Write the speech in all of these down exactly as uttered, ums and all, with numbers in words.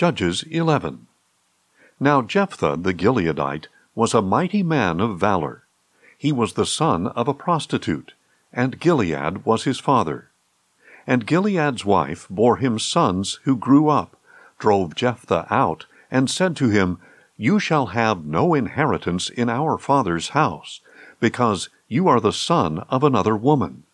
Judges eleven. Now Jephthah the Gileadite was a mighty man of valor. He was the son of a prostitute, and Gilead was his father. And Gilead's wife bore him sons who grew up, drove Jephthah out, and said to him, You shall have no inheritance in our father's house, because you are the son of another woman.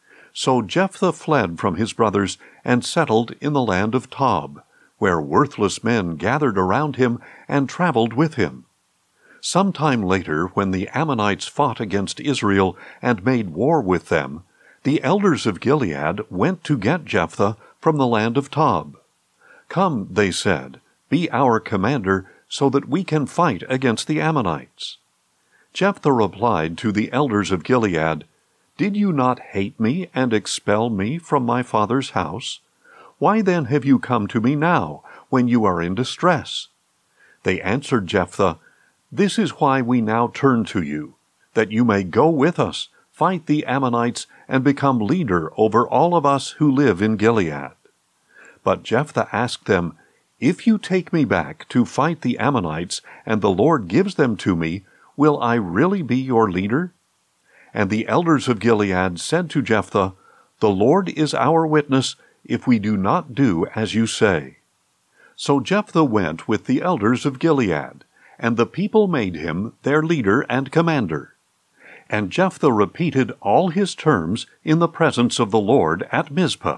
So Jephthah fled from his brothers and settled in the land of Tob, where worthless men gathered around him and traveled with him. Some time later, when the Ammonites fought against Israel and made war with them, the elders of Gilead went to get Jephthah from the land of Tob. Come, they said, be our commander, so that we can fight against the Ammonites. Jephthah replied to the elders of Gilead, Did you not hate me and expel me from my father's house? Why then have you come to me now, when you are in distress? They answered Jephthah, This is why we now turn to you, that you may go with us, fight the Ammonites, and become leader over all of us who live in Gilead. But Jephthah asked them, If you take me back to fight the Ammonites, and the Lord gives them to me, will I really be your leader? And the elders of Gilead said to Jephthah, The Lord is our witness, if we do not do as you say. So Jephthah went with the elders of Gilead, and the people made him their leader and commander. And Jephthah repeated all his terms in the presence of the Lord at Mizpah.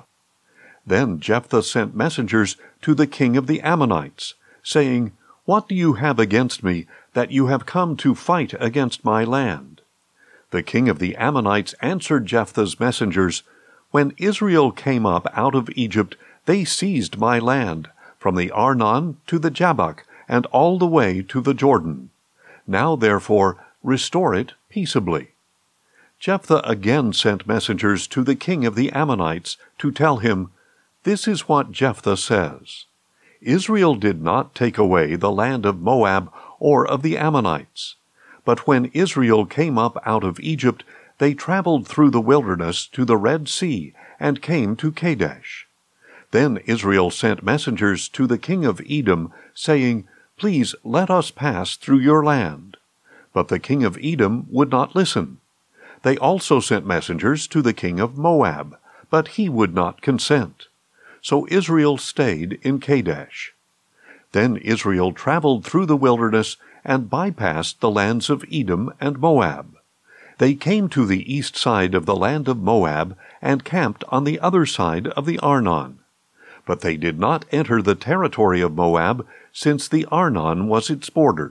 Then Jephthah sent messengers to the king of the Ammonites, saying, What do you have against me, that you have come to fight against my land? The king of the Ammonites answered Jephthah's messengers, When Israel came up out of Egypt, they seized my land, from the Arnon to the Jabbok, and all the way to the Jordan. Now therefore restore it peaceably. Jephthah again sent messengers to the king of the Ammonites to tell him, This is what Jephthah says. Israel did not take away the land of Moab or of the Ammonites. But when Israel came up out of Egypt, they traveled through the wilderness to the Red Sea and came to Kadesh. Then Israel sent messengers to the king of Edom, saying, Please let us pass through your land. But the king of Edom would not listen. They also sent messengers to the king of Moab, but he would not consent. So Israel stayed in Kadesh. Then Israel traveled through the wilderness and bypassed the lands of Edom and Moab. They came to the east side of the land of Moab and camped on the other side of the Arnon. But they did not enter the territory of Moab, since the Arnon was its border.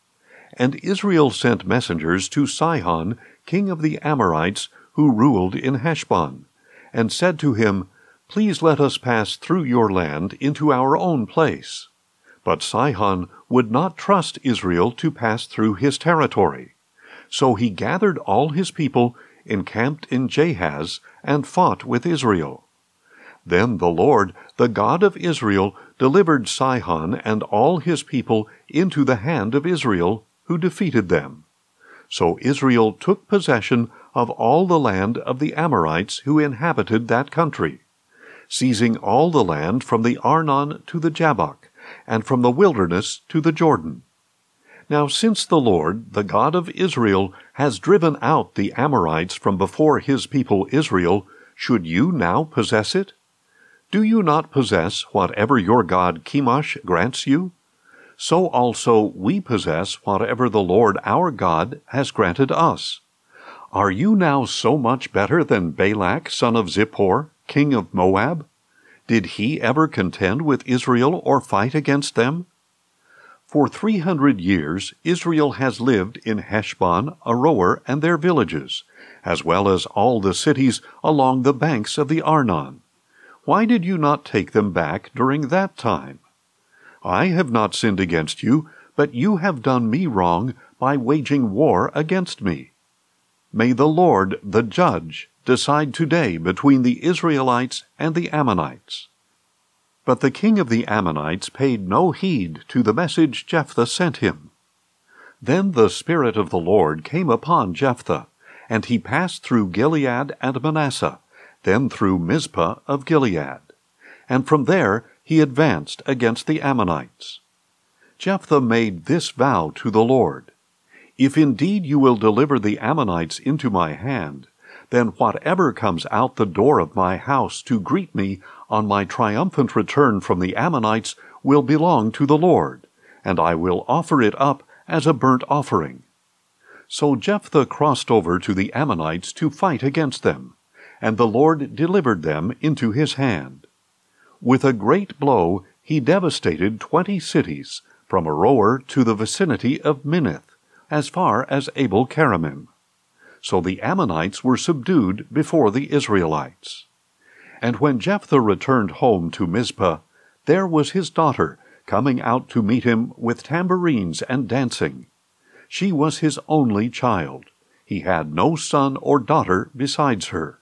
And Israel sent messengers to Sihon, king of the Amorites, who ruled in Heshbon, and said to him, Please let us pass through your land into our own place. But Sihon would not trust Israel to pass through his territory. So he gathered all his people, encamped in Jahaz, and fought with Israel. Then the Lord, the God of Israel, delivered Sihon and all his people into the hand of Israel, who defeated them. So Israel took possession of all the land of the Amorites who inhabited that country, seizing all the land from the Arnon to the Jabbok, and from the wilderness to the Jordan. Now since the Lord, the God of Israel, has driven out the Amorites from before his people Israel, should you now possess it? Do you not possess whatever your god Chemosh grants you? So also we possess whatever the Lord our God has granted us. Are you now so much better than Balak son of Zippor, king of Moab? Did he ever contend with Israel or fight against them? For three hundred years Israel has lived in Heshbon, Aroer, and their villages, as well as all the cities along the banks of the Arnon. Why did you not take them back during that time? I have not sinned against you, but you have done me wrong by waging war against me. May the Lord, the judge, decide today between the Israelites and the Ammonites. But the king of the Ammonites paid no heed to the message Jephthah sent him. Then the Spirit of the Lord came upon Jephthah, and he passed through Gilead and Manasseh, then through Mizpah of Gilead. And from there he he advanced against the Ammonites. Jephthah made this vow to the Lord: "If indeed you will deliver the Ammonites into my hand, then whatever comes out the door of my house to greet me on my triumphant return from the Ammonites will belong to the Lord, and I will offer it up as a burnt offering." So Jephthah crossed over to the Ammonites to fight against them, and the Lord delivered them into his hand. With a great blow he devastated twenty cities, from Aroer to the vicinity of Minnith, as far as Abel-keramim. So the Ammonites were subdued before the Israelites. And when Jephthah returned home to Mizpah, there was his daughter coming out to meet him with tambourines and dancing. She was his only child. He had no son or daughter besides her.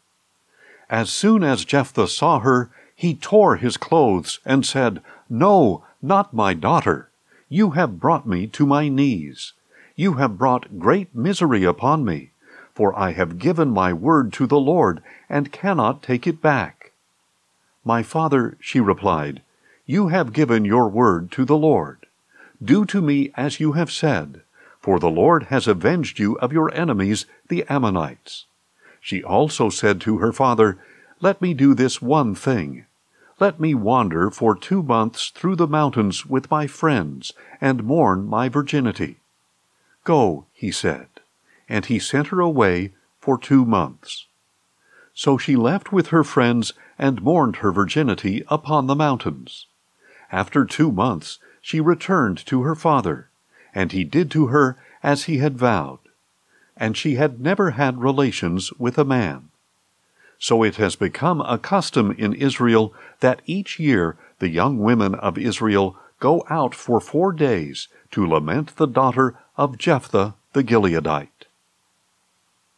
As soon as Jephthah saw her, he tore his clothes and said, "No, not my daughter. You have brought me to my knees. You have brought great misery upon me, for I have given my word to the Lord and cannot take it back." "My father," she replied, "you have given your word to the Lord. Do to me as you have said, for the Lord has avenged you of your enemies, the Ammonites." She also said to her father, "Let me do this one thing. Let me wander for two months through the mountains with my friends, and mourn my virginity." "Go," he said, and he sent her away for two months. So she left with her friends and mourned her virginity upon the mountains. After two months she returned to her father, and he did to her as he had vowed. And she had never had relations with a man. So it has become a custom in Israel that each year the young women of Israel go out for four days to lament the daughter of Jephthah the Gileadite.